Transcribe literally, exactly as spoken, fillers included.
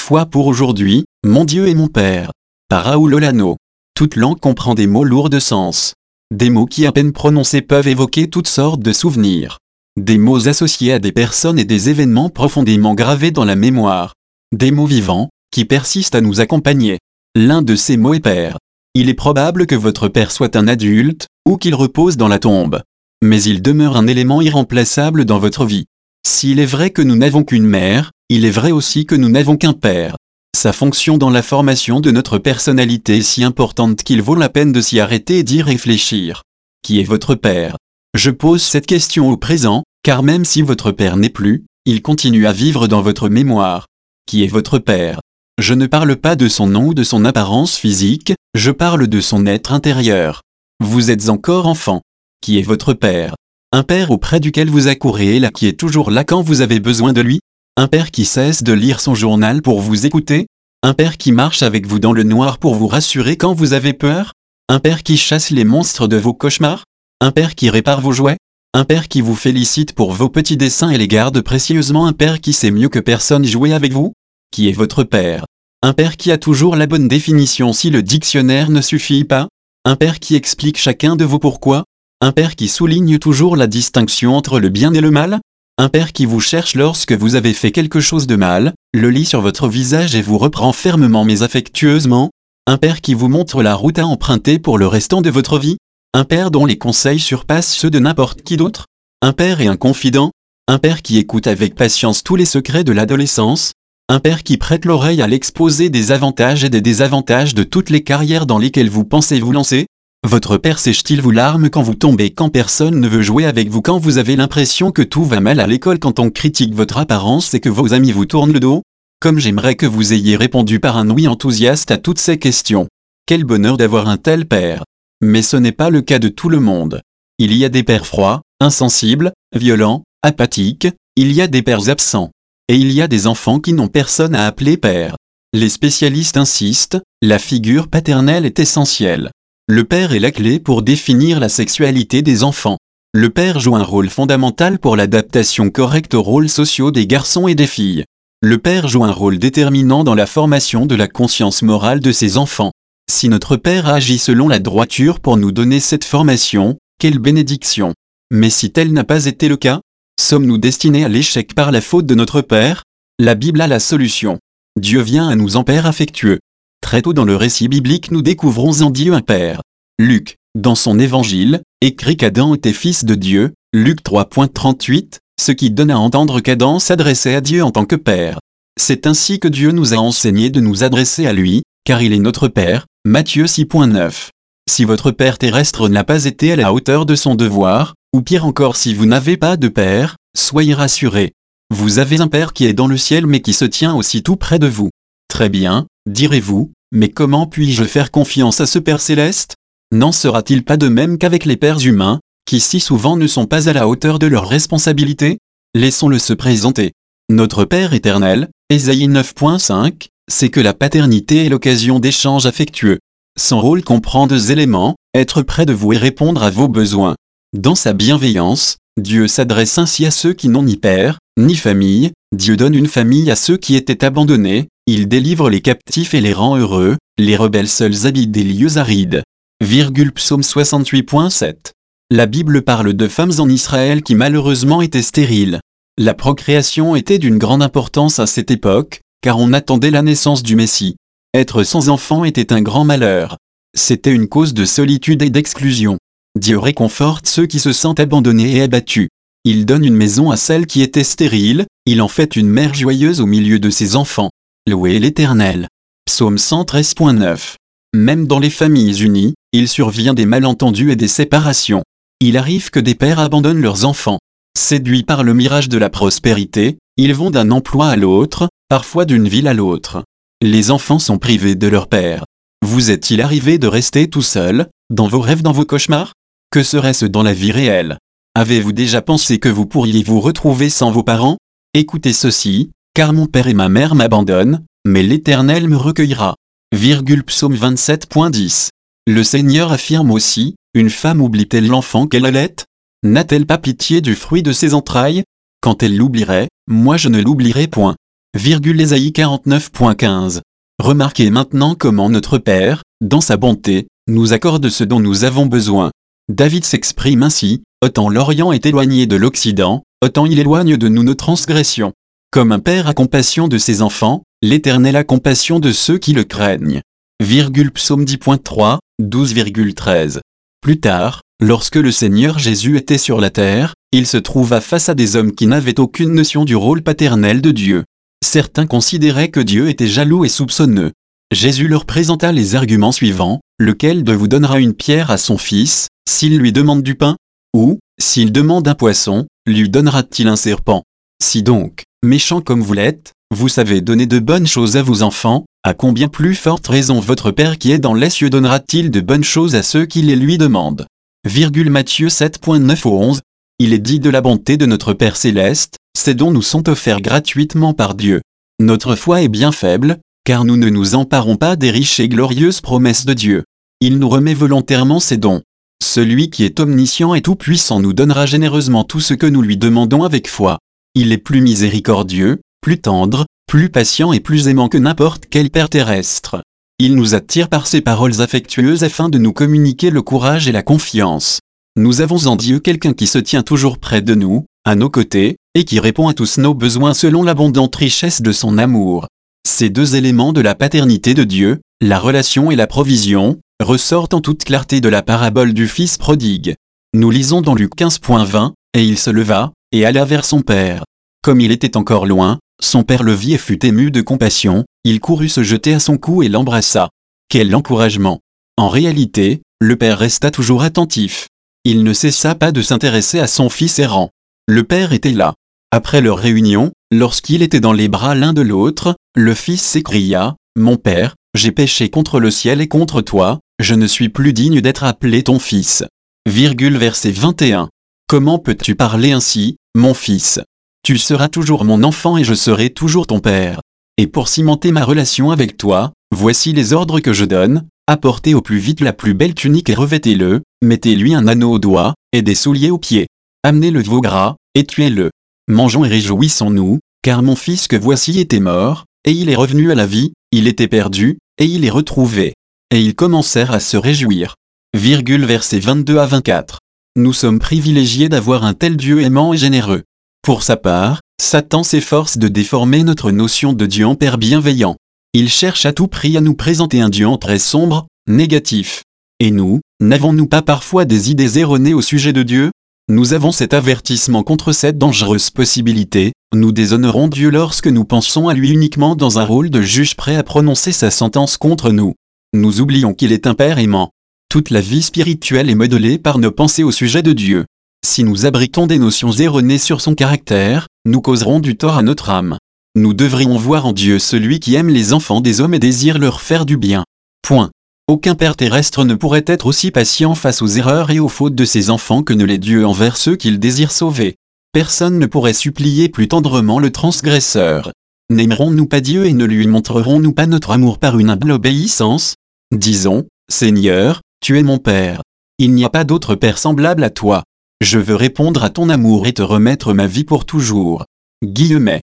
foi pour aujourd'hui, mon Dieu et mon Père. Par Raoul Olano. Toute langue comprend des mots lourds de sens. Des mots qui à peine prononcés peuvent évoquer toutes sortes de souvenirs. Des mots associés à des personnes et des événements profondément gravés dans la mémoire. Des mots vivants, qui persistent à nous accompagner. L'un de ces mots est Père. Il est probable que votre père soit un adulte, ou qu'il repose dans la tombe. Mais il demeure un élément irremplaçable dans votre vie. S'il est vrai que nous n'avons qu'une mère, il est vrai aussi que nous n'avons qu'un père. Sa fonction dans la formation de notre personnalité est si importante qu'il vaut la peine de s'y arrêter et d'y réfléchir. Qui est votre père? Je pose cette question au présent, car même si votre père n'est plus, il continue à vivre dans votre mémoire. Qui est votre père? Je ne parle pas de son nom ou de son apparence physique, je parle de son être intérieur. Vous êtes encore enfant. Qui est votre père? Un père auprès duquel vous accourez et là qui est toujours là quand vous avez besoin de lui? Un père qui cesse de lire son journal pour vous écouter? Un père qui marche avec vous dans le noir pour vous rassurer quand vous avez peur? Un père qui chasse les monstres de vos cauchemars? Un père qui répare vos jouets? Un père qui vous félicite pour vos petits dessins et les garde précieusement? Un père qui sait mieux que personne jouer avec vous? Qui est votre père? Un père qui a toujours la bonne définition si le dictionnaire ne suffit pas? Un père qui explique chacun de vos pourquoi? Un père qui souligne toujours la distinction entre le bien et le mal? Un père qui vous cherche lorsque vous avez fait quelque chose de mal, le lit sur votre visage et vous reprend fermement mais affectueusement? Un père qui vous montre la route à emprunter pour le restant de votre vie? Un père dont les conseils surpassent ceux de n'importe qui d'autre? Un père et un confident? Un père qui écoute avec patience tous les secrets de l'adolescence? Un père qui prête l'oreille à l'exposé des avantages et des désavantages de toutes les carrières dans lesquelles vous pensez vous lancer? Votre père sèche-t-il vos larmes quand vous tombez, quand personne ne veut jouer avec vous, quand vous avez l'impression que tout va mal à l'école, quand on critique votre apparence et que vos amis vous tournent le dos? Comme j'aimerais que vous ayez répondu par un oui enthousiaste à toutes ces questions. Quel bonheur d'avoir un tel père. Mais ce n'est pas le cas de tout le monde. Il y a des pères froids, insensibles, violents, apathiques, il y a des pères absents. Et il y a des enfants qui n'ont personne à appeler père. Les spécialistes insistent, la figure paternelle est essentielle. Le père est la clé pour définir la sexualité des enfants. Le père joue un rôle fondamental pour l'adaptation correcte aux rôles sociaux des garçons et des filles. Le père joue un rôle déterminant dans la formation de la conscience morale de ses enfants. Si notre père agit selon la droiture pour nous donner cette formation, quelle bénédiction! Mais si tel n'a pas été le cas, sommes-nous destinés à l'échec par la faute de notre père? La Bible a la solution. Dieu vient à nous en père affectueux. Très tôt dans le récit biblique nous découvrons en Dieu un père. Luc, dans son évangile, écrit qu'Adam était fils de Dieu, Luc trois trente-huit, ce qui donne à entendre qu'Adam s'adressait à Dieu en tant que père. C'est ainsi que Dieu nous a enseigné de nous adresser à lui, car il est notre père, Matthieu six neuf. Si votre père terrestre n'a pas été à la hauteur de son devoir, ou pire encore si vous n'avez pas de père, soyez rassurés. Vous avez un père qui est dans le ciel mais qui se tient aussi tout près de vous. Très bien, direz-vous, mais comment puis-je faire confiance à ce Père céleste? N'en sera-t-il pas de même qu'avec les pères humains, qui si souvent ne sont pas à la hauteur de leurs responsabilités? Laissons-le se présenter. Notre Père éternel, Ésaïe neuf cinq, c'est que la paternité est l'occasion d'échanges affectueux. Son rôle comprend deux éléments, être près de vous et répondre à vos besoins. Dans sa bienveillance, Dieu s'adresse ainsi à ceux qui n'ont ni père, ni famille. Dieu donne une famille à ceux qui étaient abandonnés, il délivre les captifs et les rend heureux, les rebelles seuls habitent des lieux arides. Virgule Psaume soixante-huit sept. La Bible parle de femmes en Israël qui malheureusement étaient stériles. La procréation était d'une grande importance à cette époque, car on attendait la naissance du Messie. Être sans enfant était un grand malheur. C'était une cause de solitude et d'exclusion. Dieu réconforte ceux qui se sentent abandonnés et abattus. Il donne une maison à celles qui étaient stériles, il en fait une mère joyeuse au milieu de ses enfants. Louez l'Éternel. Psaume cent treize neuf. Même dans les familles unies, il survient des malentendus et des séparations. Il arrive que des pères abandonnent leurs enfants. Séduits par le mirage de la prospérité, ils vont d'un emploi à l'autre, parfois d'une ville à l'autre. Les enfants sont privés de leur père. Vous est-il arrivé de rester tout seul, dans vos rêves, dans vos cauchemars? Que serait-ce dans la vie réelle? Avez-vous déjà pensé que vous pourriez vous retrouver sans vos parents? Écoutez ceci, car mon père et ma mère m'abandonnent, mais l'Éternel me recueillera. Virgule Psaume vingt-sept dix. Le Seigneur affirme aussi, une femme oublie-t-elle l'enfant qu'elle allait? N'a-t-elle pas pitié du fruit de ses entrailles? Quand elle l'oublierait, moi je ne l'oublierai point. Ésaïe quarante-neuf point quinze. Remarquez maintenant comment notre Père, dans sa bonté, nous accorde ce dont nous avons besoin. David s'exprime ainsi, « Autant l'Orient est éloigné de l'Occident, autant il éloigne de nous nos transgressions. Comme un père a compassion de ses enfants, l'Éternel a compassion de ceux qui le craignent. » Psaume dix point trois, douze treize. Plus tard, lorsque le Seigneur Jésus était sur la terre, il se trouva face à des hommes qui n'avaient aucune notion du rôle paternel de Dieu. Certains considéraient que Dieu était jaloux et soupçonneux. Jésus leur présenta les arguments suivants, « Lequel de vous donnera une pierre à son fils, s'il lui demande du pain? Ou, s'il demande un poisson, lui donnera-t-il un serpent? Si donc, méchants comme vous l'êtes, vous savez donner de bonnes choses à vos enfants, à combien plus forte raison votre Père qui est dans les cieux donnera-t-il de bonnes choses à ceux qui les lui demandent. » Matthieu sept point neuf au onze. Il est dit de la bonté de notre Père céleste, ces dons nous sont offerts gratuitement par Dieu. Notre foi est bien faible, car nous ne nous emparons pas des riches et glorieuses promesses de Dieu. Il nous remet volontairement ces dons. Celui qui est omniscient et tout-puissant nous donnera généreusement tout ce que nous lui demandons avec foi. Il est plus miséricordieux, plus tendre, plus patient et plus aimant que n'importe quel père terrestre. Il nous attire par ses paroles affectueuses afin de nous communiquer le courage et la confiance. Nous avons en Dieu quelqu'un qui se tient toujours près de nous, à nos côtés, et qui répond à tous nos besoins selon l'abondante richesse de son amour. Ces deux éléments de la paternité de Dieu, la relation et la provision, ressortent en toute clarté de la parabole du Fils prodigue. Nous lisons dans Luc quinze point vingt, « Et il se leva, et alla vers son père. Comme il était encore loin, son père le vit et fut ému de compassion, il courut se jeter à son cou et l'embrassa. » Quel encouragement! En réalité, le père resta toujours attentif. Il ne cessa pas de s'intéresser à son fils errant. Le père était là. Après leur réunion, lorsqu'il était dans les bras l'un de l'autre, le fils s'écria, « Mon père, j'ai péché contre le ciel et contre toi, je ne suis plus digne d'être appelé ton fils. » Verset vingt et un. Comment peux-tu parler ainsi, mon fils? Tu seras toujours mon enfant et je serai toujours ton père. Et pour cimenter ma relation avec toi, voici les ordres que je donne. Apportez au plus vite la plus belle tunique et revêtez-le, mettez-lui un anneau au doigt, et des souliers aux pieds. Amenez le veau gras, et tuez-le. Mangeons et réjouissons-nous, car mon fils que voici était mort, et il est revenu à la vie, il était perdu, et il est retrouvé. Et ils commencèrent à se réjouir. Versets vingt-deux à vingt-quatre. Nous sommes privilégiés d'avoir un tel Dieu aimant et généreux. Pour sa part, Satan s'efforce de déformer notre notion de Dieu en Père bienveillant. Il cherche à tout prix à nous présenter un Dieu en très sombre, négatif. Et nous, n'avons-nous pas parfois des idées erronées au sujet de Dieu? Nous avons cet avertissement contre cette dangereuse possibilité, nous déshonorons Dieu lorsque nous pensons à lui uniquement dans un rôle de juge prêt à prononcer sa sentence contre nous. Nous oublions qu'il est un Père aimant. Toute la vie spirituelle est modelée par nos pensées au sujet de Dieu. Si nous abritons des notions erronées sur son caractère, nous causerons du tort à notre âme. Nous devrions voir en Dieu celui qui aime les enfants des hommes et désire leur faire du bien. Point. Aucun père terrestre ne pourrait être aussi patient face aux erreurs et aux fautes de ses enfants que ne l'est Dieu envers ceux qu'il désire sauver. Personne ne pourrait supplier plus tendrement le transgresseur. N'aimerons-nous pas Dieu et ne lui montrerons-nous pas notre amour par une humble obéissance? Disons, Seigneur, tu es mon Père. Il n'y a pas d'autre Père semblable à toi. Je veux répondre à ton amour et te remettre ma vie pour toujours. Guillemets.